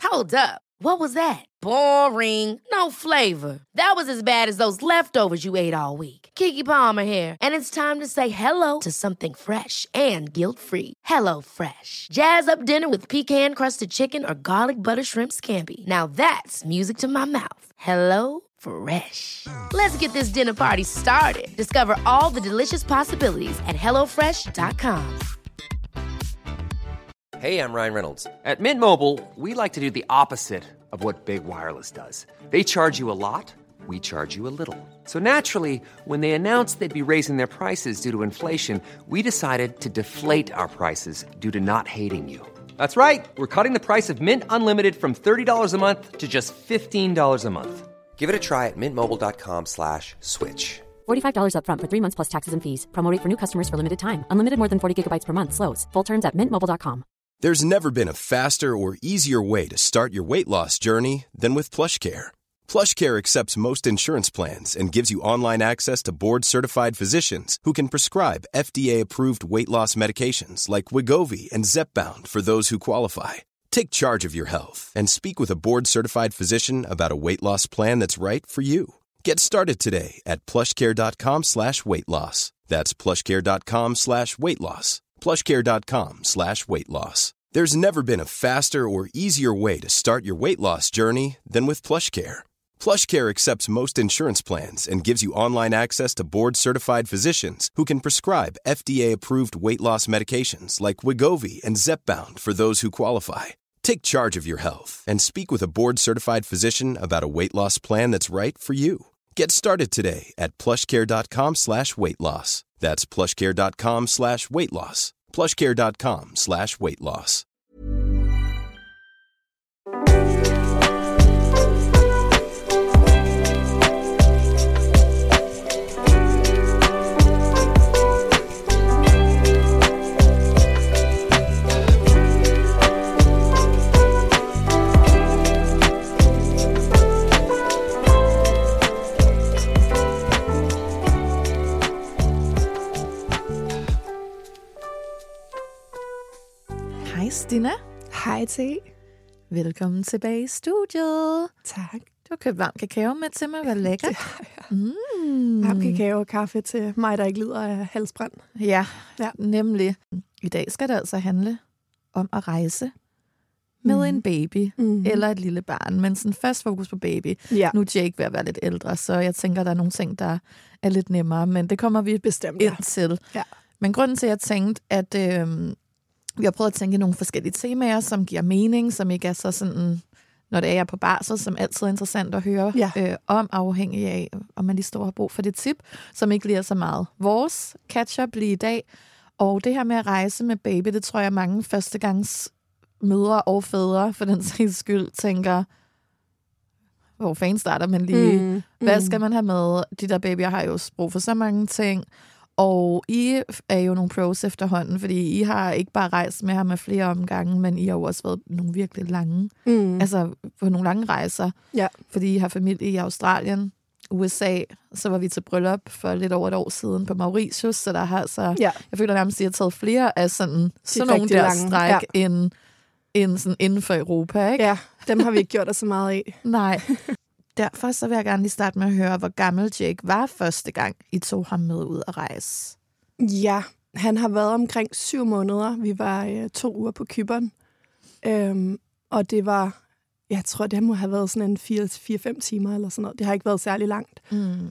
Hold up. What was that? Boring. No flavor. That was as bad as those leftovers you ate all week. Keke Palmer here, and it's time to say hello to something fresh and guilt-free. Hello Fresh. Jazz up dinner with pecan-crusted chicken or garlic butter shrimp scampi. Now that's music to my mouth. Hello Fresh. Let's get this dinner party started. Discover all the delicious possibilities at hellofresh.com. Hey, I'm Ryan Reynolds. At Mint Mobile, we like to do the opposite of what Big Wireless does. They charge you a lot, we charge you a little. So naturally, when they announced they'd be raising their prices due to inflation, we decided to deflate our prices due to not hating you. That's right. We're cutting the price of Mint Unlimited from $30 a month to just $15 a month. Give it a try at mintmobile.com/switch. $45 up front for 3 months plus taxes and fees. Promo rate for new customers for limited time. Unlimited more than 40 gigabytes per month. Slows full terms at mintmobile.com. There's never been a faster or easier way to start your weight loss journey than with PlushCare. PlushCare accepts most insurance plans and gives you online access to board-certified physicians who can prescribe FDA-approved weight loss medications like Wegovy and Zepbound for those who qualify. Take charge of your health and speak with a board-certified physician about a weight loss plan that's right for you. Get started today at plushcare.com/weightloss. That's plushcare.com/weightloss. plushcare.com/weightloss. There's never been a faster or easier way to start your weight loss journey than with PlushCare. PlushCare accepts most insurance plans and gives you online access to board-certified physicians who can prescribe FDA-approved weight loss medications like Wegovy and Zepbound for those who qualify. Take charge of your health and speak with a board-certified physician about a weight loss plan that's right for you. Get started today at plushcare.com/weightloss. That's plushcare.com/weightloss. plushcare.com/weightloss. Hej Stina. Hej T. Velkommen tilbage i studiet. Tak. Du har købt varm kakao med til mig. Hvad lækkert. Det har jeg. Varm kakao og kaffe til mig, der ikke lider af halsbrand. Ja, nemlig. I dag skal det altså handle om at rejse med en baby eller et lille barn. Men sådan først fokus på baby. Ja. Nu er Jake ved at være lidt ældre, så jeg tænker, der er nogle ting, der er lidt nemmere. Men det kommer vi bestemt ind til. Ja. Men grunden til, at jeg tænkte, at vi har prøvet at tænke nogle forskellige temaer, som giver mening, som ikke er så sådan, når det er på barsel, som altid er interessant at høre om, afhængig af, om man lige står og har brug for det tip, som ikke lige er så meget vores catch-up lige i dag. Og det her med at rejse med baby, det tror jeg mange førstegangs mødre og fædre, for den sags skyld, tænker, hvor fanden starter man lige? Hvad skal man have med? De der babyer har jo brug for så mange ting. Og I er jo nogle pros efterhånden, fordi I har ikke bare rejst med ham med flere omgange, men I har jo også været nogle virkelig lange, altså på nogle lange rejser. Ja. Fordi I har familie i Australien, USA, så var vi til bryllup for lidt over et år siden på Mauritius, så der har altså, jeg føler nærmest, at I har taget flere af sådan nogle der stræk end sådan inden for Europa, ikke? Ja, dem har vi ikke gjort os så meget af. Nej. Derfor så vil jeg gerne lige starte med at høre, hvor gammel Jake var første gang, I tog ham med ud at rejse. Ja, han har været omkring 7 måneder. Vi var 2 uger på Cypern. Og det var, jeg tror, det må have været sådan en 4-5 timer eller sådan noget. Det har ikke været særlig langt.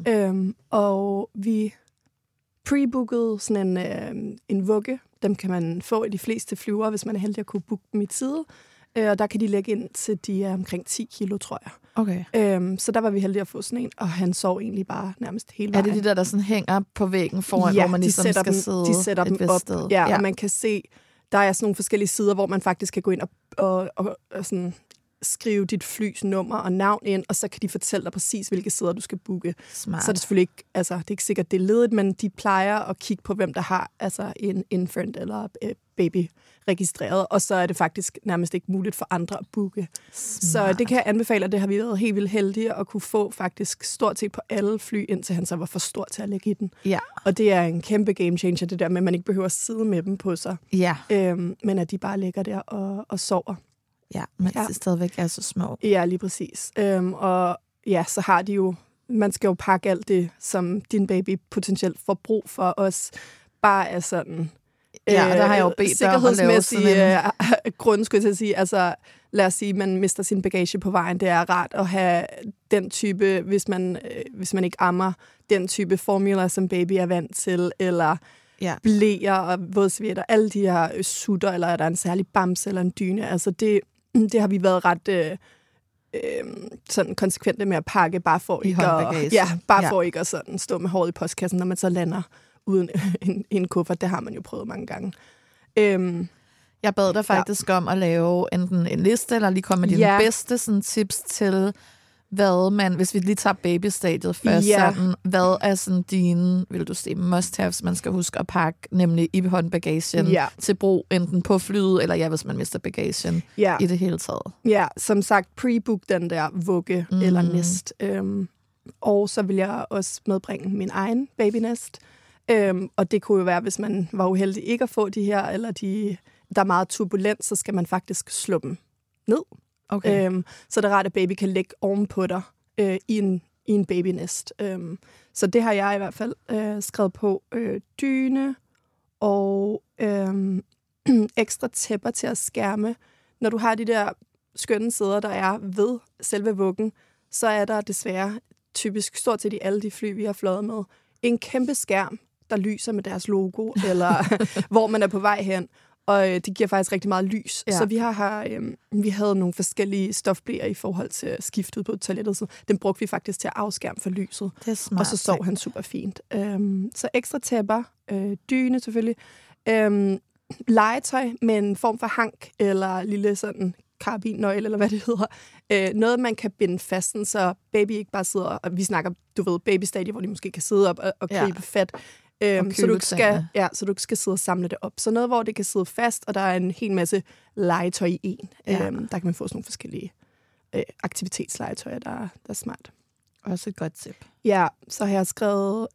Og vi pre-bookede sådan en vugge. Dem kan man få i de fleste flyver, hvis man er heldig at kunne booke dem i tide. Og der kan de lægge ind til, de er omkring 10 kilo, tror jeg. Okay. Så der var vi heldige at få sådan en, og han sov egentlig bare nærmest hele vejen. Er det de der sådan hænger på væggen foran, hvor man ligesom skal sidde? De sætter dem op. Sted. Ja, og man kan se, der er sådan nogle forskellige sider, hvor man faktisk kan gå ind og sådan skrive dit flys nummer og navn ind, og så kan de fortælle dig præcis, hvilke sider du skal booke. Smart. Så er det selvfølgelig ikke, altså det er ikke sikkert, det er ledigt, men de plejer at kigge på, hvem der har altså en infant eller baby registreret, og så er det faktisk nærmest ikke muligt for andre at booke. Smart. Så det kan jeg anbefale, og det har vi været helt vildt heldige at kunne få faktisk stort set på alle fly, indtil han så var for stor til at lægge i den. Ja. Og det er en kæmpe game changer, det der med, at man ikke behøver at sidde med dem på sig, men at de bare ligger der og sover. Ja, men det stadigvæk er så små. Ja, lige præcis. Og ja, så har de jo... Man skal jo pakke alt det, som din baby potentielt får brug for os. Bare er sådan... Ja, og der har jeg jo bedt dig om at lave sådan en... grund, skulle jeg til at sige. Altså, lad os sige, at man mister sin bagage på vejen. Det er rart at have den type, hvis man ikke ammer, den type formula, som baby er vant til, eller blæer og vådservietter, alle de her sutter, eller er der en særlig bamse eller en dyne. Altså, det har vi været ret... sådan konsekvente med at pakke, bare for ikke at sådan stå med håret i postkassen, når man så lander uden en kuffert. Det har man jo prøvet mange gange. Jeg bad dig faktisk om at lave enten en liste, eller lige komme med dine bedste sådan, tips til, hvad man, hvis vi lige tager babystadiet først, sådan, hvad er sådan dine, vil du sige, must-haves, man skal huske at pakke, nemlig i håndbagagen til brug, enten på flyet, eller hvis man mister bagagen i det hele taget. Ja, som sagt, pre-book den der vugge eller nest. Og så vil jeg også medbringe min egen babynest. Og det kunne jo være, hvis man var uheldig ikke at få de her, eller der er meget turbulent, så skal man faktisk slå dem ned. Okay. Så det er rart, at baby kan ligge ovenpå dig i en babynest. Så det har jeg i hvert fald skrevet på. Dyne og ekstra tæpper til at skærme. Når du har de der skønne sæder, der er ved selve vuggen, så er der desværre typisk stort set i alle de fly, vi har fløjet med, en kæmpe skærm, der lyser med deres logo, eller hvor man er på vej hen. Og det giver faktisk rigtig meget lys. Ja. Så vi havde nogle forskellige stofbleer i forhold til skiftet på toilettet. Så den brugte vi faktisk til at afskærme for lyset. Det er smart. Og så sov han super fint. Så ekstra tæpper, dyne selvfølgelig. Legetøj med en form for hank, eller lille sådan karabinnøgle, eller hvad det hedder. Noget, man kan binde fast, så baby ikke bare sidder, og vi snakker, du ved, babystadie, hvor de måske kan sidde op og gribe fat. Så du skal sidde og samle det op. Så noget, hvor det kan sidde fast, og der er en hel masse legetøj i en. Der kan man få sådan nogle forskellige aktivitetslegetøjer, der er smart. Også et godt tip. Ja, så har jeg skrevet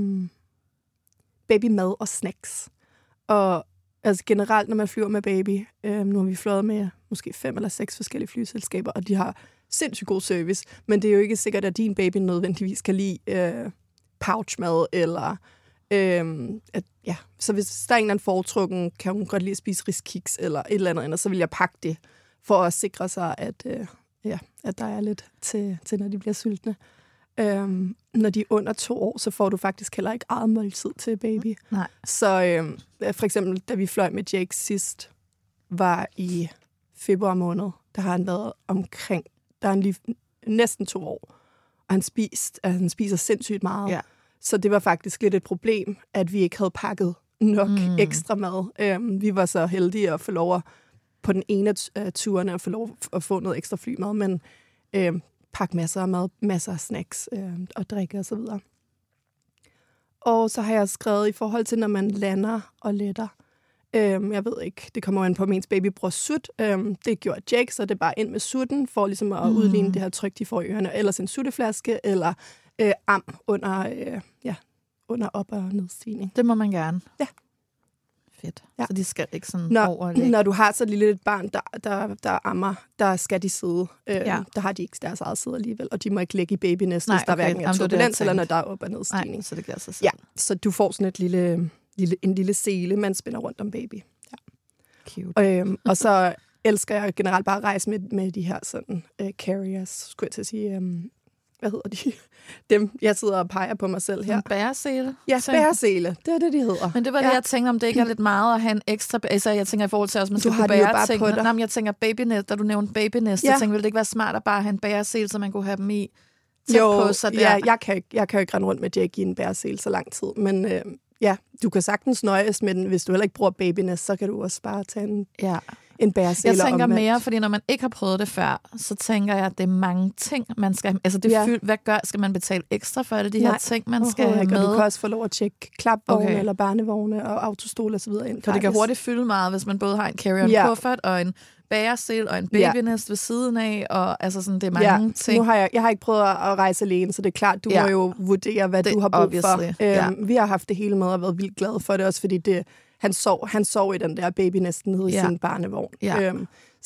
babymad og snacks. Og altså generelt, når man flyver med baby, nu har vi fløjet med måske 5 eller 6 forskellige flyselskaber, og de har sindssygt god service, men det er jo ikke sikkert, at din baby nødvendigvis kan lide pouchmad, eller så hvis der er en eller anden foretrukken, kan hun godt lide at spise riskiks, eller et eller andet, så vil jeg pakke det, for at sikre sig, at der er lidt til når de bliver sultne. Når de er under 2 år, så får du faktisk heller ikke eget måltid til baby. Nej. Så for eksempel, da vi fløj med Jake sidst, var i februar måned, der har han været omkring, der er han lige næsten 2 år, og han spiser sindssygt meget. Ja. Så det var faktisk lidt et problem, at vi ikke havde pakket nok ekstra mad. Vi var så heldige at få lov på den ene af turene at få lov at få noget ekstra flymad, men pakke masser af mad, masser af snacks og drikke og så videre. Og så har jeg skrevet i forhold til, når man lander og letter. Jeg ved ikke, det kommer an på, om ens baby bruger sut. Det gjorde Jake, så det er bare ind med sutten, for ligesom at udligne det her tryk, de får i ørerne. Ellers en sutteflaske, eller am under op- og nedstigning. Det må man gerne. Ja. Fedt. Ja. Så de skal ikke sådan overlægge. Når du har så lille et barn, der ammer, der skal de sidde. Der har de ikke deres eget sæde alligevel, og de må ikke ligge i babynest, hvis der hverken er turbulens, eller når der er op- og nedstigning. Nej, så det gør sig selv. Ja, så du får sådan en lille sele, man spænder rundt om baby. Ja. Cute. Og så elsker jeg generelt bare at rejse med de her sådan carriers, skulle jeg til at sige. Hvad hedder de? Dem, jeg sidder og peger på mig selv her. En bæresele? Ja, bæresele. Det er det, de hedder. Men det var det, jeg tænkte, om det ikke er lidt meget at have en ekstra... Altså, jeg tænker i forhold til, at man skal kunne bære ting. Nå, men jeg tænker babynest, da du nævnte babynest. Jeg tænker, ville det ikke være smart at bare have en bæresele, så man kunne have dem i tæt på sig der? Ja, jeg kan jo ikke rende rundt med Jake i en bæresele så lang tid. Men du kan sagtens nøjes med den. Hvis du heller ikke bruger babynest, så kan du også bare tage en bæresele. Jeg tænker mere, fordi når man ikke har prøvet det før, så tænker jeg, at det er mange ting, man skal... Altså, det hvad skal man betale ekstra for? Er det de her ting, man skal have med? Du kan også få lov at tjekke klapvogne eller barnevogne og autostol og så videre ind. For det kan hurtigt fylde meget, hvis man både har en carry-on-kuffert og en bæresel og en babynest ved siden af, og altså sådan, det er mange ting. Nu jeg har ikke prøvet at rejse alene, så det er klart, du må jo vurdere, hvad du har brug for. Vi har haft det hele med og været vildt glade for det også, fordi han sov i den der babynest nede i sin barnevogn. Så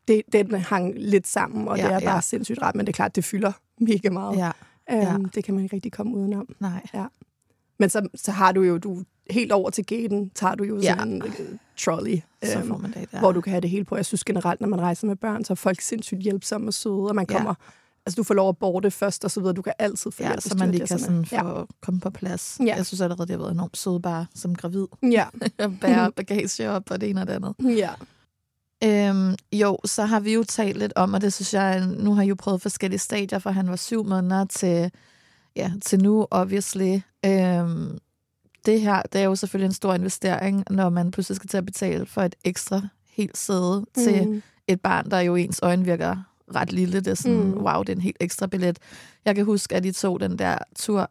den hang lidt sammen, og det er bare sindssygt rart, men det er klart, det fylder mega meget. Ja. Det kan man ikke rigtig komme udenom. Nej. Ja. Men så har du jo, helt over til gaten, tager du jo sådan en trolley, så får man det, hvor du kan have det hele på. Jeg synes generelt, når man rejser med børn, så er folk sindssygt hjælpsomme og søde, og man kommer... Altså, du får lov at borte først, og så videre. Du kan altid få hjælp. Så man lige kan sådan få komme på plads. Ja. Jeg synes allerede, det har været enormt søde bare som gravid. Ja. At bære bagage op og det ene og det andet. Ja. Jo, så har vi jo talt lidt om, og det synes jeg, nu har jeg jo prøvet forskellige stadier, fra han var 7 måneder til nu, obviously. Det her, det er jo selvfølgelig en stor investering, når man pludselig skal til at betale for et ekstra helt sæde til et barn, der jo ens øjne virker ret lille. Det er sådan, wow, det er en helt ekstra billet. Jeg kan huske, at de tog den der tur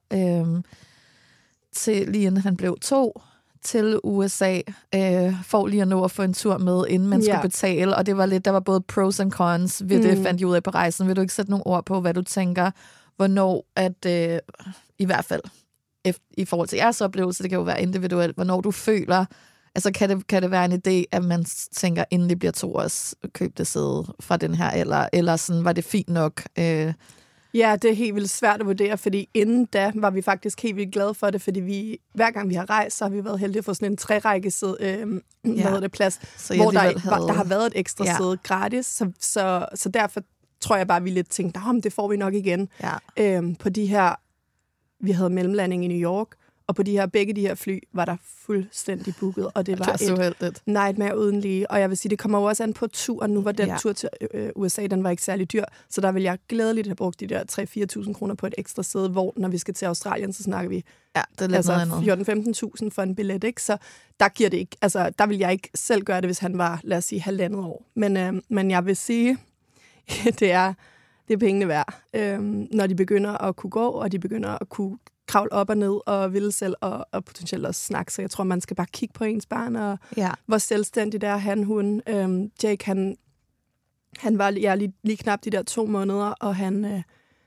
til lige inden han blev 2 til USA, for lige at nå at få en tur med, inden man skulle betale. Og det var lidt, der var både pros and cons ved det, fandt jeg ud af på rejsen. Vil du ikke sætte nogle ord på, hvad du tænker, hvornår at, i hvert fald, i forhold til jeres oplevelse, det kan jo være individuelt, hvornår du føler, altså kan det være en idé, at man tænker, inden det bliver 2 års, køb det sæde fra den her, eller sådan, var det fint nok? Ja, det er helt vildt svært at vurdere, fordi inden da var vi faktisk helt vildt glade for det, fordi hver gang vi har rejst, så har vi været heldige at få sådan en 3-række plads, så hvor der har været et ekstra sæde gratis, så derfor tror jeg bare, at vi lidt tænkte, det får vi nok igen. Ja. På de her, vi havde mellemlanding i New York, og på begge de her fly var der fuldstændig booket, og det var et nightmare uden lige. Og jeg vil sige, det kommer jo også an på turen. Nu var den tur til USA, den var ikke særlig dyr, så der vil jeg glædeligt have brugt de der 3-4.000 kroner på et ekstra sæde, hvor når vi skal til Australien, så snakker vi 14-15.000 for en billet, ikke? Så der giver det ikke, altså der vil jeg ikke selv gøre det, hvis han var, lad os sige, 1,5 år. Men jeg vil sige, det er pengene værd, når de begynder at kunne gå, og de begynder at kunne kravle op og ned og ville selv og potentielt også snakke. Så jeg tror, man skal bare kigge på ens barn, og hvor selvstændigt er hun. Jake, han var lige knap de der 2 måneder, og han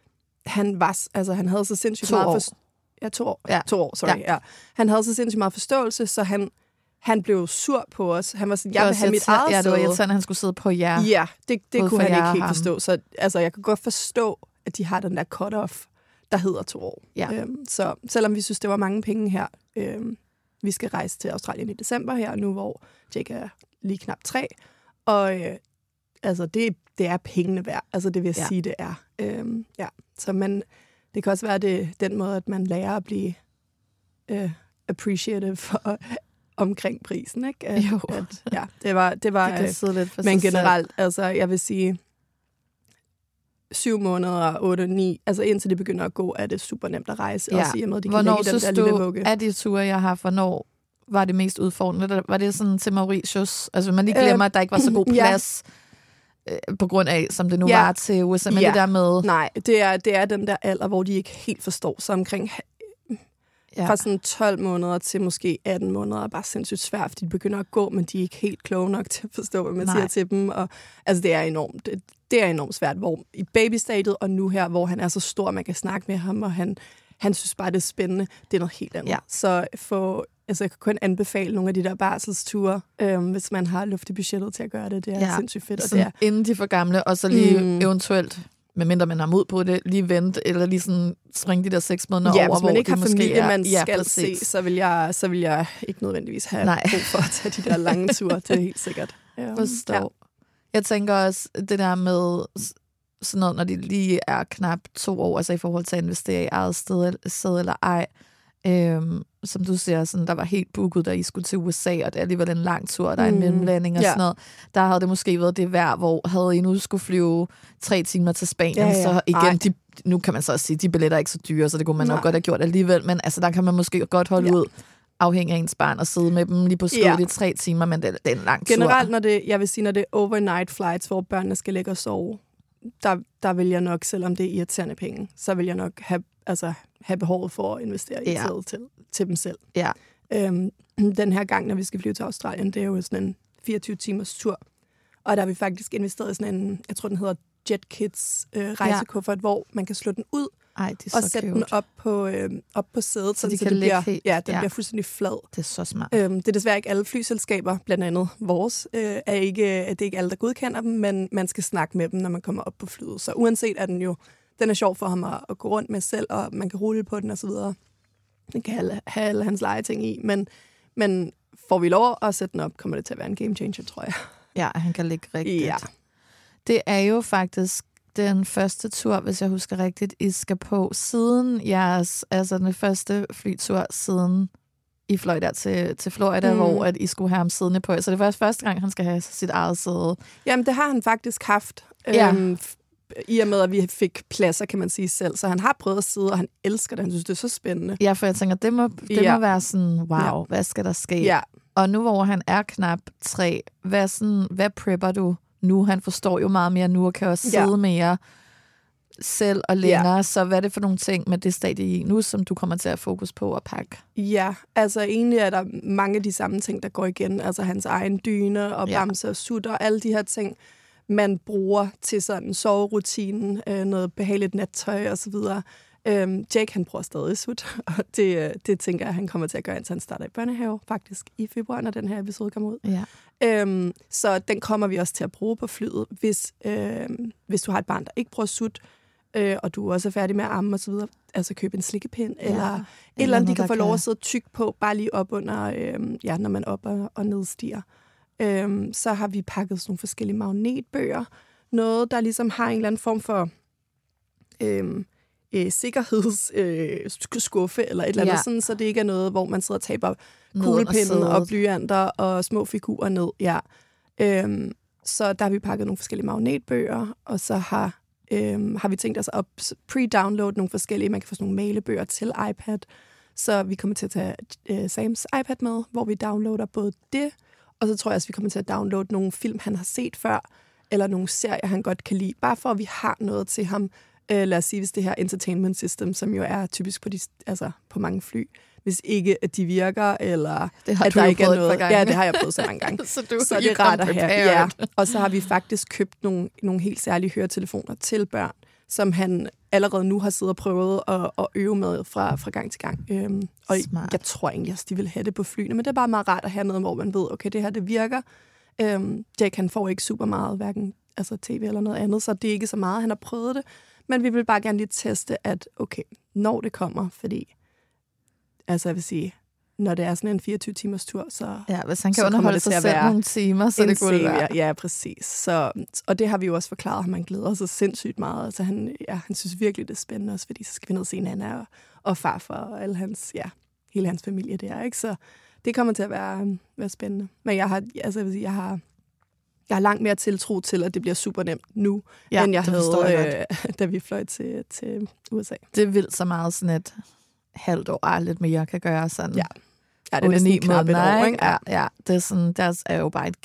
havde så sindssygt meget... 2 år. Ja, 2 år, sorry. Ja. Han havde så sindssygt meget forståelse, så han blev sur på os. Han var sådan, jeg vil have mit eget sæde. Ja, det var irriterende, han skulle sidde på jer. Ja, det kunne han ikke helt forstå. Så altså, jeg kan godt forstå, at de har den der cut-off, der hedder 2 år. Ja. Så selvom vi synes, det var mange penge her, vi skal rejse til Australien i december her nu, hvor Jake er lige knap 3. Og altså, det er pengene værd. Altså, det vil jeg sige, det er. Så det kan også være den måde, at man lærer at blive appreciative for omkring prisen, ikke? Det var det kan lidt men generelt, altså, jeg vil sige, 7 måneder, 8, 9, altså indtil det begynder at gå, er det super nemt at rejse. Også i og med, de kan lægge den der lille vugge. Af de ture, jeg har, hvornår var det mest udfordrende? Var det sådan til Mauritius? Altså, man lige glemmer, at der ikke var så god plads, på grund af, som det nu var til USA. Men det der med... Nej, det er den der alder, hvor de ikke helt forstår sig omkring... Fra sådan 12 måneder til måske 18 måneder er bare sindssygt svært, fordi de begynder at gå, men de er ikke helt kloge nok til at forstå, hvad man siger til dem. Og, altså, det er enormt svært, hvor i babystadiet og nu her, hvor han er så stor, man kan snakke med ham, og han synes bare, det er spændende. Det er noget helt andet. Ja. Så jeg kan kun anbefale nogle af de der barselsture, hvis man har luft i budgettet til at gøre det. Det er sindssygt fedt. Og det er, inden de for gamle, og så lige eventuelt... medmindre man har mod på det, lige vente, eller lige sådan springe de der 6 måneder over, hvor hvis man ikke har familie, man skal præcis. se, så vil jeg ikke nødvendigvis have brug for at tage de der lange ture, det er helt sikkert. Forstår. Ja. Jeg tænker også, det der med sådan noget, når de lige er knap 2 år, altså i forhold til at investere i eget sted eller ej, som du siger, sådan, der var helt booket, da I skulle til USA, og det er alligevel en lang tur, og der er en mellemlanding og sådan noget. Der havde det måske været det værd, hvor havde I nu skulle flyve 3 timer til Spanien, så igen, nu kan man så også sige, de billetter er ikke så dyre, så det kunne man nok godt have gjort alligevel, men altså, der kan man måske godt holde ud, afhængig af ens barn, og sidde med dem lige på skødet i 3 timer, men det er en lang tur. Generelt, når det er overnight flights, hvor børnene skal ligge og sove, der vil jeg nok, selvom det er irriterende penge, så vil jeg nok have behovet for at investere i tid til dem selv. Ja. Den her gang, når vi skal flyve til Australien, det er jo sådan en 24 timers tur, og der har vi faktisk investeret i sådan en, jeg tror den hedder JetKids rejsekuffert, hvor man kan slå den ud, Ej, de er så og sætte den op på sædet, så de det bliver fuldstændig flad. Det er så smart. Det er desværre ikke alle flyselskaber, blandt andet vores, det er ikke alle, der godkender dem, men man skal snakke med dem, når man kommer op på flyet. Så uanset er den er sjov for ham at gå rundt med selv, og man kan rulle på den og så videre. Den kan have alle hans legeting i, men får vi lov at sætte den op, kommer det til at være en game changer, tror jeg. Ja, han kan ligge rigtigt. Ja. Det er jo faktisk den første tur, hvis jeg husker rigtigt, I skal på siden jeres, altså den første flytur siden I fløj der til Florida, hvor at I skulle have ham siddende på. Så det var første gang, han skal have sit eget sæde. Jamen, det har han faktisk haft. I og med, at vi fik pladser, kan man sige selv. Så han har prøvet at sidde, og han elsker det. Han synes, det er så spændende. Ja, for jeg tænker, det må være sådan, wow, hvad skal der ske? Ja. Og nu, hvor han er knap 3, hvad prepper du nu? Han forstår jo meget mere nu, og kan også sidde mere selv og længere. Så hvad er det for nogle ting med det stadie i nu, som du kommer til at fokus på at pakke? Ja, altså egentlig er der mange af de samme ting, der går igen. Altså hans egen dyne og bamse og sutter og alle de her ting, man bruger til sådan soverutinen, noget behageligt nattøj og så videre. Jake, han bruger stadig sut, og det tænker jeg, han kommer til at gøre, indtil han starter i børnehave, faktisk i februar, når den her episode kommer ud. Ja. Så den kommer vi også til at bruge på flyet, hvis du har et barn, der ikke bruger sut, og du også er færdig med at amme og så videre, altså købe en slikkepind, eller et eller andet, de kan få lov at sidde tyk på, bare lige op under, når man op og nedstiger. Så har vi pakket sådan nogle forskellige magnetbøger. Noget, der ligesom har en eller anden form for sikkerhedsskuffe eller et eller andet, sådan, så det ikke er noget, hvor man sidder og taber kuglepinden og blyanter og små figurer ned. Ja. Så der har vi pakket nogle forskellige magnetbøger, og så har vi tænkt os at pre-downloade nogle forskellige, man kan få sådan nogle malebøger til iPad. Så vi kommer til at tage Sams iPad med, hvor vi downloader både det, og så tror jeg også, vi kommer til at downloade nogle film, han har set før, eller nogle serier, han godt kan lide, bare for at vi har noget til ham. Lad os sige, hvis det her entertainment system, som jo er typisk på mange fly, hvis ikke at de virker, eller at der ikke er noget. Ja, det har jeg prøvet så mange gange. så det er rart at have. Ja. Og så har vi faktisk købt nogle helt særlige høretelefoner til børn, som han allerede nu har siddet og prøvet at øve med fra gang til gang. Og jeg tror egentlig også, de vil have det på flyene, men det er bare meget rart at have noget, hvor man ved, okay, det her, det virker. Jake, han får ikke super meget, hverken tv eller noget andet, så det er ikke så meget, han har prøvet det. Men vi vil bare gerne lige teste, at okay, når det kommer, fordi jeg vil sige, når det er sådan en 24-timers tur, så hvis han kan underholde sig selv nogle timer, så det kunne være. Ja, præcis. Så, og det har vi jo også forklaret ham, han glæder sig sindssygt meget. Altså han synes virkelig, det er spændende også, fordi så skal vi ned og se Nana og farfar og hele hans familie der, ikke? Så det kommer til at være spændende. Men jeg har langt mere tiltro til, at det bliver super nemt nu, end jeg havde, da vi fløj til USA. Det vil så meget sådan et halvt år, lidt mere kan gøre sådan. Ja, det er næsten knap et år, ikke? Ja, det er sådan, der er jo bare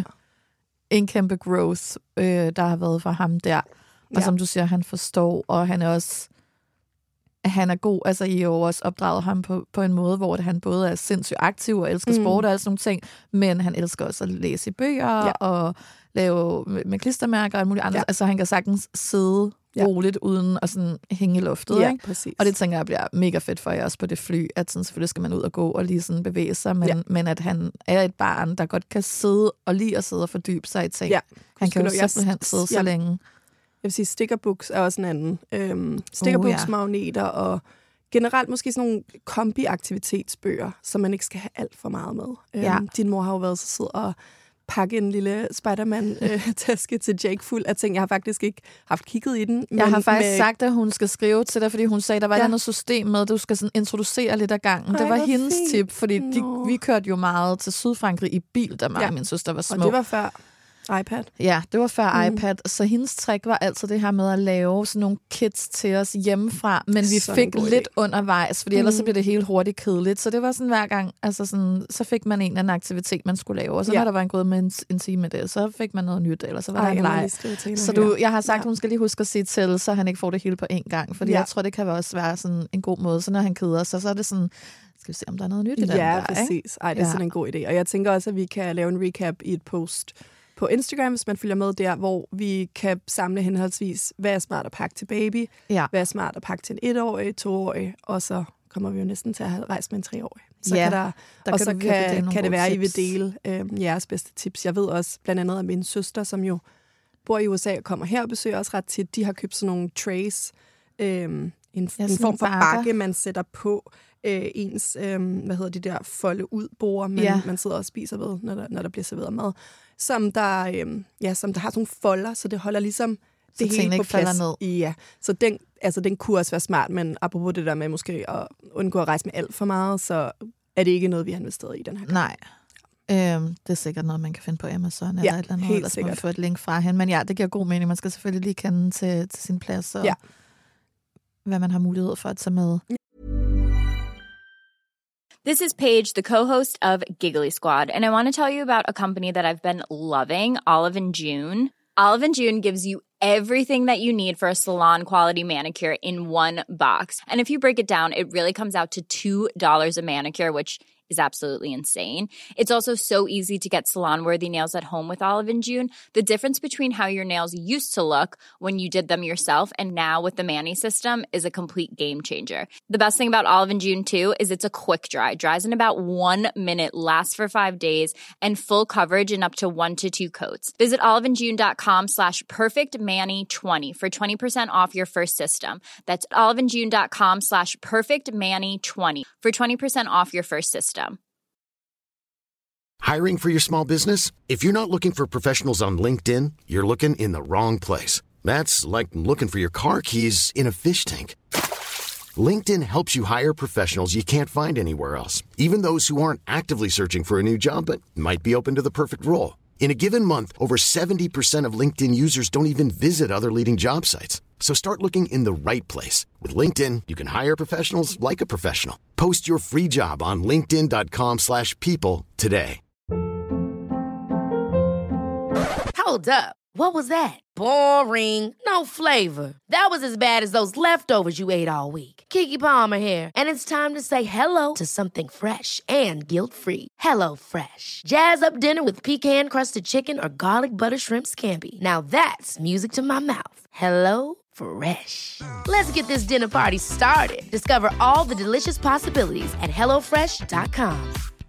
en kæmpe growth, der har været for ham der. Og som du siger, han forstår, og han er god. Altså, I har jo også opdraget ham på en måde, hvor han både er sindssygt aktiv og elsker sport og alle sådan nogle ting, men han elsker også at læse i bøger og lave med klistermærker og alt muligt andet. Altså, han kan sagtens sidde roligt uden at sådan hænge i loftet. Ja, ikke? præcis. Og det tænker jeg bliver mega fedt for jer også på det fly, at sådan, selvfølgelig skal man ud og gå og lige sådan bevæge sig, men at han er et barn, der godt kan sidde og lige at sidde og fordybe sig i ting. Ja. Han kan jo simpelthen sidde så længe. Jeg vil sige, stickerbooks er også en anden. Stickerbooks, magneter og generelt måske sådan nogle kombi-aktivitetsbøger, som man ikke skal have alt for meget med. Din mor har jo været så sød og pakke en lille Spider-Man-taske til Jake fuld af ting. Jeg har faktisk ikke haft kigget i den. Men jeg har faktisk sagt, at hun skal skrive til dig, fordi hun sagde, at der var et andet system med, at du skal sådan introducere lidt af gangen. Det var hendes tip, fordi vi kørte jo meget til Sydfrankrig i bil, da mig og min søster var små. Og det var før iPad. Ja, det var før iPad. Så hendes trick var altså det her med at lave sådan nogle kits til os hjemmefra, men vi fik lidt undervejs, fordi ellers så blev det helt hurtigt kedeligt. Så det var sådan hver gang, så fik man en eller anden aktivitet, man skulle lave, og så når der var en gået med en time med det, så fik man noget nyt, eller så var der en leg. Så jeg har sagt, hun skal lige huske at sige til, så han ikke får det hele på én gang, fordi jeg tror, det kan også være sådan en god måde, så når han keder sig, så er det sådan, skal vi se, om der er noget nyt i den der, præcis. Ej, det er sådan en god idé. Og jeg tænker også, at vi kan lave en recap i et post, på Instagram, hvis man følger med der, hvor vi kan samle henholdsvis, hvad er smart at pakke til baby, hvad er smart at pakke til en 1-årig, 2-årig, og så kommer vi jo næsten til at have rejst med en 3-årig. Så kan det være, at I vil dele jeres bedste tips. Jeg ved også blandt andet, at min søster, som jo bor i USA og kommer her og besøger os ret tit, de har købt sådan nogle trays, en form for bakke, man sætter på ens, folde ud bord, man sidder og spiser ved, når der bliver serveret mad, som der har sådan nogle folder, så det holder ligesom det hele på plads. Ja, så den kunne også være smart, men apropos det der med måske at undgå at rejse med alt for meget, så er det ikke noget, vi har investeret i den her gang. Nej. Det er sikkert noget, man kan finde på Amazon eller et eller andet, eller så må vi få et link fra hende. Men ja, det giver god mening. Man skal selvfølgelig lige kende til sin plads, og hvad man har mulighed for at tage med. This is Paige, the co-host of Giggly Squad, and I want to tell you about a company that I've been loving, Olive & June. Olive & June gives you everything that you need for a salon-quality manicure in one box. And if you break it down, it really comes out to $2 a manicure, which is absolutely insane. It's also so easy to get salon-worthy nails at home with Olive & June. The difference between how your nails used to look when you did them yourself and now with the Mani system is a complete game changer. The best thing about Olive & June, too, is it's a quick dry. Dries in about 1 minute, lasts for 5 days, and full coverage in up to 1 to 2 coats. Visit oliveandjune.com/perfectmani20 for 20% off your first system. That's oliveandjune.com/perfectmani20 for 20% off your first system. Hiring for your small business? If you're not looking for professionals on LinkedIn, you're looking in the wrong place. That's like looking for your car keys in a fish tank. LinkedIn helps you hire professionals you can't find anywhere else, even those who aren't actively searching for a new job but might be open to the perfect role. In a given month, over 70% of LinkedIn users don't even visit other leading job sites. So start looking in the right place. With LinkedIn, you can hire professionals like a professional. Post your free job on linkedin.com/people today. Hold up. What was that? Boring. No flavor. That was as bad as those leftovers you ate all week. Keke Palmer here, and it's time to say hello to something fresh and guilt-free. Hello Fresh. Jazz up dinner with pecan-crusted chicken or garlic butter shrimp scampi. Now that's music to my mouth. Hello Fresh. Let's get this dinner party started. Discover all the delicious possibilities at hellofresh.com.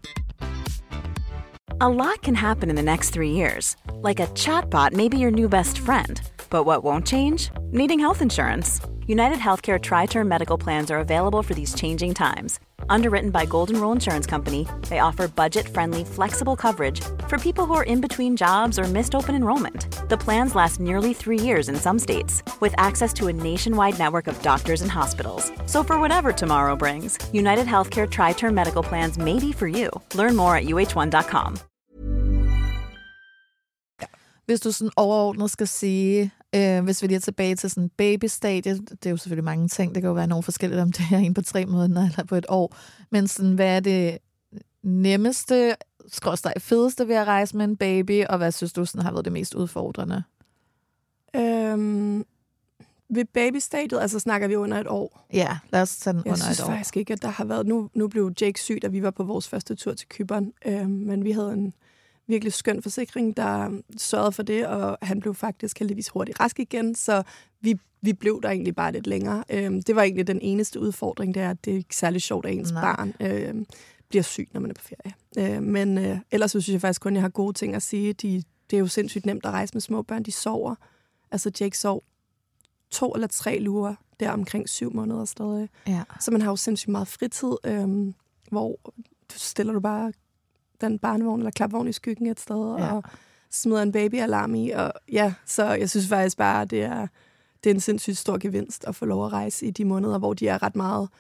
A lot can happen in the next 3 years. Like a chatbot may be your new best friend. But what won't change? Needing health insurance. United Healthcare Tri-Term Medical Plans are available for these changing times. Underwritten by Golden Rule Insurance Company, they offer budget-friendly, flexible coverage for people who are in between jobs or missed open enrollment. The plans last nearly 3 years in some states, with access to a nationwide network of doctors and hospitals. So for whatever tomorrow brings, United Healthcare Tri-Term Medical Plans may be for you. Learn more at uh1.com. Hvis du sådan overordnet skal sige, hvis vi lige er tilbage til sådan baby-stadie, det er jo selvfølgelig mange ting, det kan jo være nogle forskellige, om det er en på 3 måneder eller på et år, men sådan, hvad er det nemmeste, fedeste ved at rejse med en baby, og hvad synes du sådan har været det mest udfordrende? Ved baby-stadiet, altså snakker vi under et år? Ja, lad os tage den under et år. Jeg synes faktisk ikke, at der har været, nu blev Jake syg, da vi var på vores første tur til Cypern, men vi havde en virkelig skøn forsikring, der sørgede for det, og han blev faktisk heldigvis hurtigt rask igen, så vi blev der egentlig bare lidt længere. Det var egentlig den eneste udfordring, det er, at det er ikke særlig sjovt, at ens barn bliver syg, når man er på ferie. Men ellers synes jeg faktisk kun, at jeg har gode ting at sige. Det er jo sindssygt nemt at rejse med små børn, de sover. Altså Jake sov 2 eller 3 lurer, der omkring 7 måneder stadig. Ja. Så man har jo sindssygt meget fritid, hvor stiller du bare den barnevogn eller klapvogn i skyggen et sted, og smider en babyalarm i. Og ja, så jeg synes faktisk bare, det er en sindssygt stor gevinst at få lov at rejse i de måneder, hvor de er ret meget,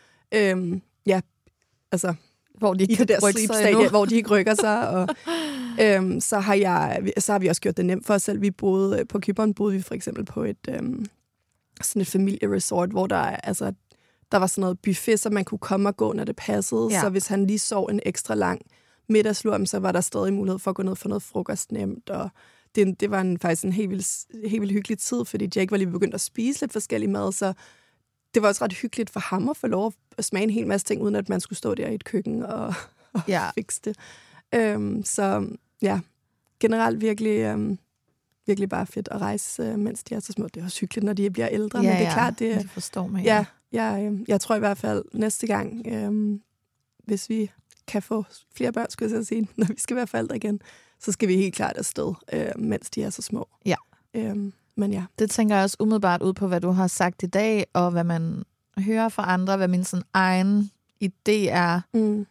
hvor de i det der sleep-stadie, hvor de ikke rykker sig. Og så har vi også gjort det nemt for os selv. Vi boede på Cypern, boede vi for eksempel på sådan et familieresort, hvor der var sådan noget buffet, så man kunne komme og gå, når det passede. Ja. Så hvis han lige sov en ekstra lang middagslur, så var der stadig mulighed for at gå ned for noget frokost nemt, og det var faktisk en helt vildt hyggelig tid, fordi Jake var lige begyndt at spise lidt forskellige mad, så det var også ret hyggeligt for ham at få lov at smage en hel masse ting, uden at man skulle stå der i et køkken og fikse det. Så ja, generelt virkelig bare fedt at rejse, mens de er så små. Det er også hyggeligt, når de bliver ældre, men det er klart, det forstår man. Jeg tror i hvert fald næste gang, hvis vi kan få flere børn, skulle jeg sige, når vi skal være forældre igen, så skal vi helt klart afsted, mens de er så små. Ja. Men ja. Det tænker jeg også umiddelbart ud på, hvad du har sagt i dag, og hvad man hører fra andre, hvad min sådan egen idé er.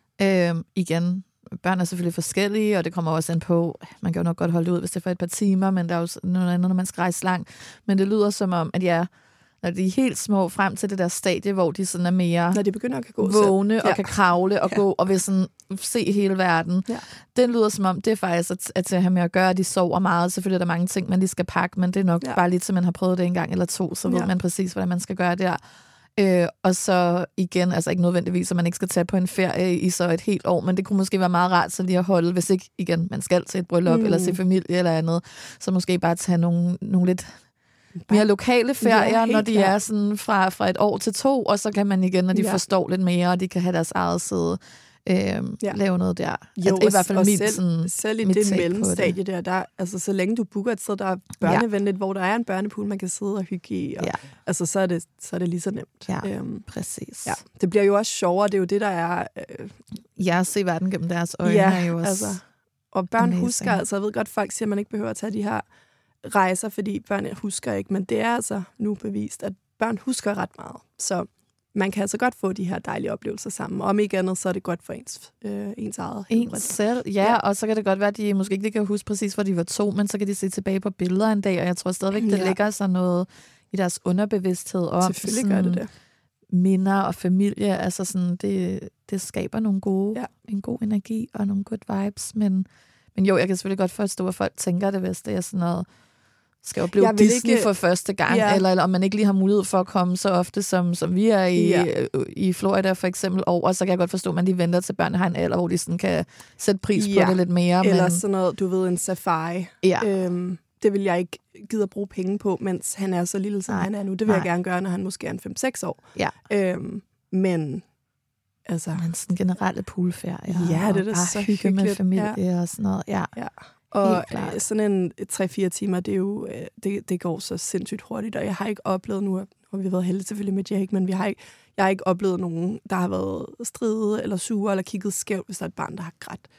Igen, børn er selvfølgelig forskellige, og det kommer også ind på, man kan jo nok godt holde det ud, hvis det er for et par timer, men der er jo noget andet, når man skal rejse langt. Men det lyder som om, at når de er helt små frem til det der stadie, hvor de sådan er mere når de begynder at kan gå vågne og kan kravle og gå og vil sådan se hele verden. Ja. Det lyder som om, det er faktisk at til at have med at gøre, at de sover meget. Selvfølgelig er der mange ting, man lige skal pakke, men det er nok bare lidt, som man har prøvet det en gang eller to, så ved man præcis, hvordan man skal gøre der. Og så igen, altså ikke nødvendigvis, at man ikke skal tage på en ferie i så et helt år, men det kunne måske være meget rart så lige at holde, hvis ikke igen, man skal til et bryllup eller se familie eller andet, så måske bare tage nogle lidt mere lokale ferier, når de er sådan fra et år til 2, og så kan man igen, når de forstår lidt mere, og de kan have deres eget sæde, lave noget der. Jo, i hvert fald mit, selv i det mellemstadie der, altså så længe du booker et sted, der er børnevenligt, hvor der er en børnepool, man kan sidde og hygge i, og, altså så er det lige så nemt. Ja, præcis. Ja. Det bliver jo også sjovere, det er jo det, der er... se verden gennem deres øjne er jo også... Altså, og børn husker, altså jeg ved godt, folk siger, at man ikke behøver at tage de her rejser, fordi børn husker ikke, men det er altså nu bevist, at børn husker ret meget. Så man kan altså godt få de her dejlige oplevelser sammen. Og om ikke andet, så er det godt for ens eget. Ens selv, og så kan det godt være, at de måske ikke kan huske præcis, hvor de var 2, men så kan de se tilbage på billeder en dag, og jeg tror stadigvæk, det lægger sig noget i deres underbevidsthed om. Selvfølgelig gør det. Minder og familie, altså sådan, det skaber nogle en god energi og nogle good vibes, men jo, jeg kan selvfølgelig godt forstå, at folk tænker det, hvis det er sådan noget, skal jo blive Disney for første gang, eller om man ikke lige har mulighed for at komme så ofte, som vi er i Florida for eksempel over, så kan jeg godt forstå, at man lige venter til børnene har en alder, hvor de sådan kan sætte pris på det lidt mere. Eller sådan noget, du ved, en safari. Det vil jeg ikke gide at bruge penge på, mens han er så lille, som han er nu. Det vil jeg gerne gøre, når han måske er en 5-6 år. Men altså... Men sådan generelle poolferie. Ja, det er da så hygge med familie og sådan noget. Ja. Og sådan en 3-4 timer, det er jo, det går så sindssygt hurtigt, og jeg har ikke oplevet nu, og vi har været heldige selvfølgelig med Jake, men jeg har ikke oplevet nogen, der har været stride eller sure eller kigget skævt, hvis der er et barn, der har grædt.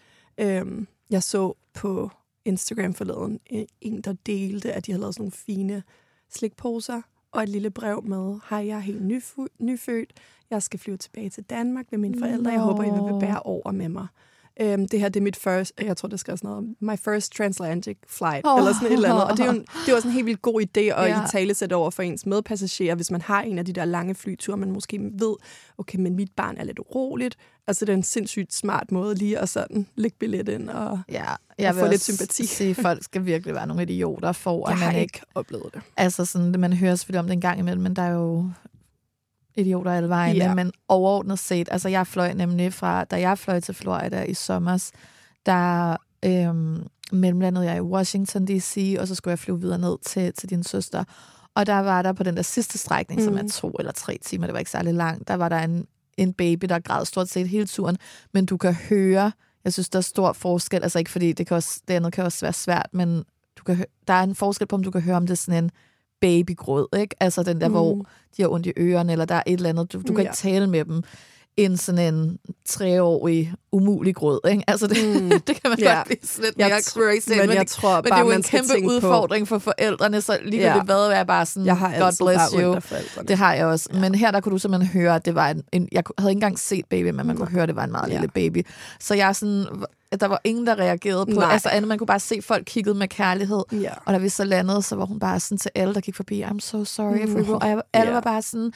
Jeg så på Instagram forleden en, der delte, at de havde lavet sådan nogle fine slikposer og et lille brev med, hej, jeg er helt nyfødt, jeg skal flyve tilbage til Danmark med mine forældre, jeg håber, I vil bære over med mig. Det her, det er mit first, jeg tror, det skal sådan noget, my first transatlantic flight, eller sådan et eller andet. Og det er jo også en helt vildt god idé at italesætte over for ens medpassagerer, hvis man har en af de der lange flyture, man måske ved, okay, men mit barn er lidt uroligt. Altså, det er en sindssygt smart måde lige at sådan lægge billet ind og få lidt sympati. Sige, folk skal virkelig være nogle idioter for, at man ikke oplevet det. Altså, sådan, man hører selvfølgelig om det en gang imellem, men der er jo idioter alle vejen, men overordnet set, altså jeg fløj nemlig da jeg fløj til Florida i sommers, der mellemlandede jeg i Washington D.C., og så skulle jeg flyve videre ned til din søster. Og der var der på den der sidste strækning, som er 2 eller 3 timer, det var ikke særlig langt, der var der en baby, der græd stort set hele turen, men du kan høre, jeg synes, der er stor forskel, altså ikke fordi det andet kan også være svært, men der er en forskel på, om du kan høre, om det er sådan en babygråd, ikke? Altså den der, hvor de har ondt i ørerne, eller der er et eller andet, du kan ikke tale med dem, end sådan en 3-årig umulig gråd, ikke? Altså det kan man godt blive lidt mere crazy, men jeg tror bare, det er jo en kæmpe udfordring for forældrene, så ligegyldigt hvad er bare sådan, God bless you. Det har jeg også. Men her, der kunne du simpelthen høre, at det var jeg havde ikke engang set baby, men man kunne høre, at det var en meget lille baby. Så jeg er sådan, at der var ingen, der reagerede på det. Altså, man kunne bare se, folk kiggede med kærlighed. Og da vi så landede, så var hun bare sådan til alle, der gik forbi, I'm so sorry. Og alle var bare sådan,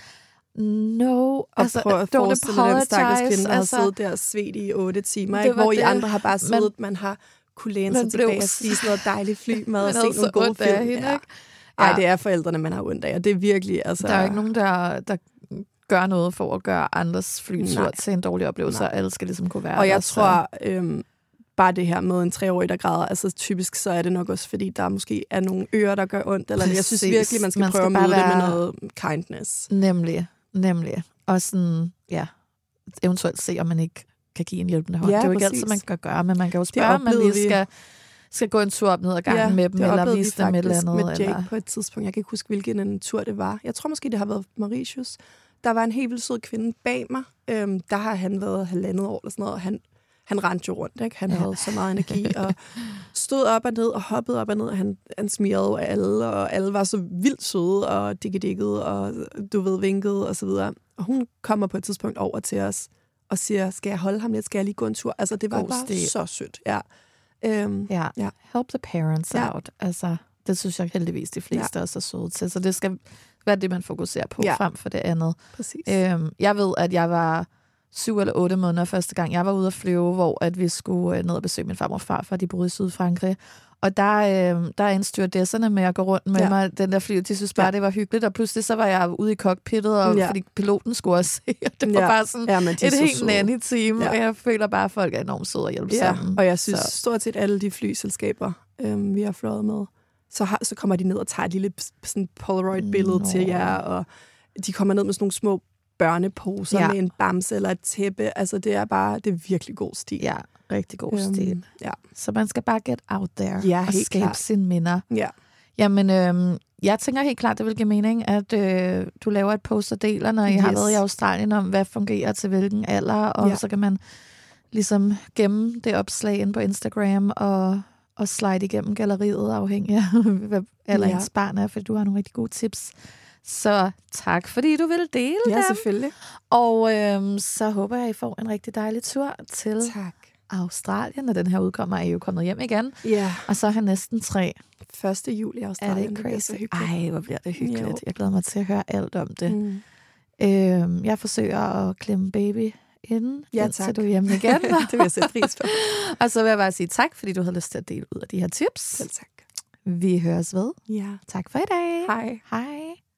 no, altså, don't apologize. Den stakkels kvinde, der har siddet der og svedt i 8 timer, ikke? Hvor I andre har bare siddet, man har kunne læne sig tilbage og spise noget dejligt flymad og se nogle gode film. Ej, det er forældrene, man har ondt af, og det er virkelig... Altså... Der er jo ikke nogen, der gør noget for at gøre andres flytur til en dårlig oplevelse, og alle skal ligesom kunne være. Og jeg tror... bare det her med en 3-årig, der græder, altså typisk så er det nok også, fordi der måske er nogle ører, der gør ondt, eller jeg synes virkelig, man skal prøve at møde det med noget kindness. Nemlig. Og sådan, eventuelt se, om man ikke kan give en hjælpende hånd. Det er jo ikke altid, man kan gøre, men man kan jo spørge, om man lige skal gå en tur op ned ad gangen med dem, eller vise dem et eller andet. med Jake eller... på et tidspunkt. Jeg kan ikke huske, hvilken en tur det var. Jeg tror måske, det har været Mauritius. Der var en helt vildt sød kvinde bag mig. Der har han været 1,5 år eller sådan noget, og han rendte jo rundt, ikke? Han havde så meget energi, og stod op og ned, og hoppede op og ned, og han smirrede af alle, og alle var så vildt søde, og dikket, og du ved, vinkede, og så videre. Og hun kommer på et tidspunkt over til os, og siger, skal jeg holde ham lidt? Skal jeg lige gå en tur? Altså, det var bare så sødt. Ja. Help the parents out. Altså, det synes jeg heldigvis, de fleste også er søde til, så det skal være det, man fokuserer på, frem for det andet. Præcis. Jeg ved, at jeg var 7 eller 8 måneder første gang, jeg var ude at flyve, hvor at vi skulle ned og besøge min farmor og farfar, de boede i Sydfrankrig. Og der er en stewardesserne med at gå rundt med mig, den der fly, de synes bare, det var hyggeligt, og pludselig så var jeg ude i cockpittet, og fordi piloten skulle også se, og det var bare sådan et helt nanny-team, og jeg føler bare, at folk er enormt søde og hjælpsomme. Og jeg synes stort set alle de flyselskaber, vi har fløjet med, så kommer de ned og tager et lille sådan Polaroid-billede til jer, og de kommer ned med sådan nogle små børneposer med en bamse eller et tæppe. Altså, det er virkelig god stil. Ja, rigtig god stil. Så man skal bare get out there og skabe sine minder. Ja. Jamen, jeg tænker helt klart, det vil give mening, at du laver et post og deler, når I har været i Australien, om hvad fungerer til hvilken alder, og så kan man ligesom gemme det opslag ind på Instagram og slide igennem galleriet, afhængig af, hvad alder ens barn er, for du har nogle rigtig gode tips. Så tak, fordi du ville dele dem. Ja, selvfølgelig. Og så håber jeg, I får en rigtig dejlig tur til Australien. Når den her udkommer, er I jo kommet hjem igen. Ja. Og så har næsten 3. 1. juli i Australien. Er det ikke crazy? Ej, hvor bliver det hyggeligt. Jo. Jeg glæder mig til at høre alt om det. Jeg forsøger at klemme baby inden, så du er hjemme igen. Det vil jeg sætte pris på. Og så vil jeg bare sige tak, fordi du havde lyst til at dele ud af de her tips. Selv tak. Vi høres ved. Ja. Tak for i dag. Hej. Hej.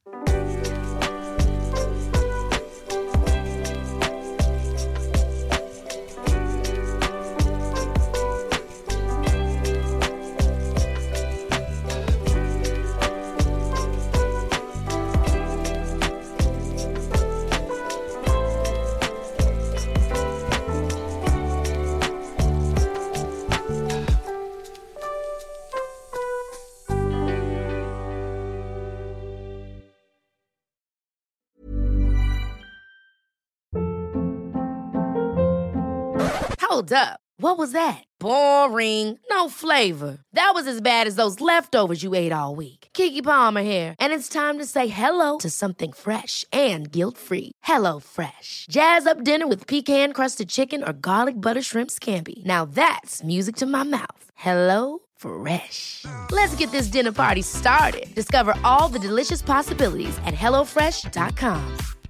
Hold up. What was that? Boring. No flavor. That was as bad as those leftovers you ate all week. Keke Palmer here, and it's time to say hello to something fresh and guilt-free. Hello Fresh. Jazz up dinner with pecan-crusted chicken or garlic butter shrimp scampi. Now that's music to my mouth. Hello Fresh. Let's get this dinner party started. Discover all the delicious possibilities at hellofresh.com.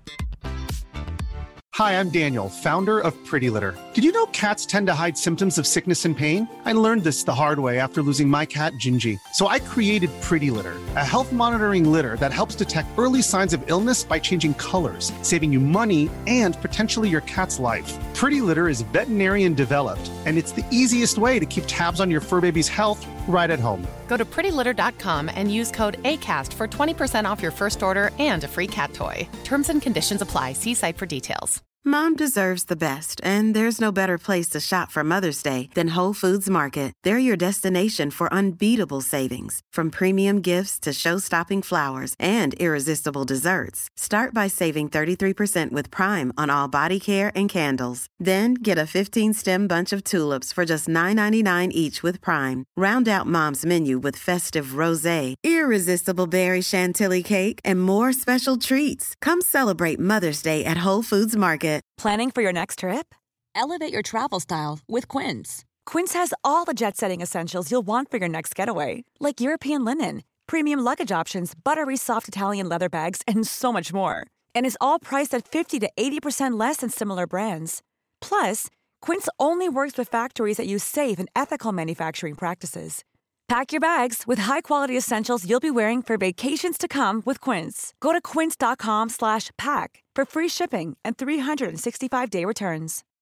Hi, I'm Daniel, founder of Pretty Litter. Did you know cats tend to hide symptoms of sickness and pain? I learned this the hard way after losing my cat, Gingy. So I created Pretty Litter, a health monitoring litter that helps detect early signs of illness by changing colors, saving you money and potentially your cat's life. Pretty Litter is veterinarian developed, and it's the easiest way to keep tabs on your fur baby's health right at home. Go to prettylitter.com and use code ACAST for 20% off your first order and a free cat toy. Terms and conditions apply. See site for details. Mom deserves the best, and there's no better place to shop for Mother's Day than Whole Foods Market. They're your destination for unbeatable savings, from premium gifts to show-stopping flowers and irresistible desserts. Start by saving 33% with Prime on all body care and candles. Then get a 15-stem bunch of tulips for just $9.99 each with Prime. Round out Mom's menu with festive rosé, irresistible berry chantilly cake, and more special treats. Come celebrate Mother's Day at Whole Foods Market. Planning for your next trip? Elevate your travel style with Quince. Quince has all the jet-setting essentials you'll want for your next getaway, like European linen, premium luggage options, buttery soft Italian leather bags, and so much more. And is all priced at 50 to 80% less than similar brands. Plus, Quince only works with factories that use safe and ethical manufacturing practices. Pack your bags with high-quality essentials you'll be wearing for vacations to come with Quince. Go to quince.com/pack for free shipping and 365-day returns.